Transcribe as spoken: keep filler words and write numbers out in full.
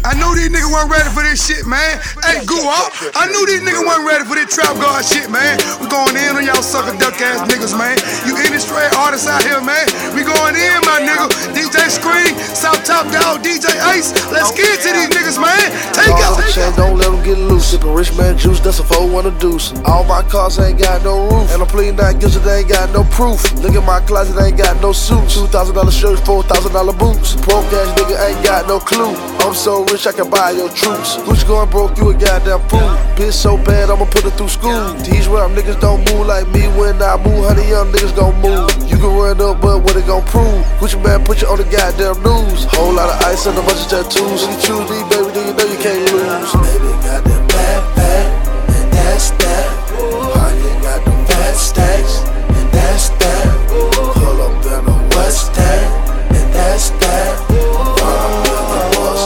I knew these niggas weren't ready for this shit, man. Hey, Goo up. I knew these niggas weren't ready for this trap guard shit, man. We going in on y'all sucker duck ass niggas, man. You industry artists out here, man. We going in, my nigga. D J Scream, South Top Dog, D J Ace. Let's get to these niggas, man. Take out. Don't let them get loose. Sippin' rich man juice, that's a four one a deuce. All my cars ain't got no roof, and I'm pleading not guilty, they ain't got no proof. Look at my closet, ain't got no suits. Two thousand dollar shirts, four thousand dollar boots. Broke ass nigga ain't got no clue. I'm so rich I can buy your troops. Gucci going broke, you a goddamn fool. Bitch so bad, I'ma put her through school. These rap niggas don't move like me. When I move, honey, young niggas gon' move. You can run up, but what it gon' prove? Gucci man put you on the goddamn news. Whole lot of ice and a bunch of tattoos. When you choose me, baby, then you know you can't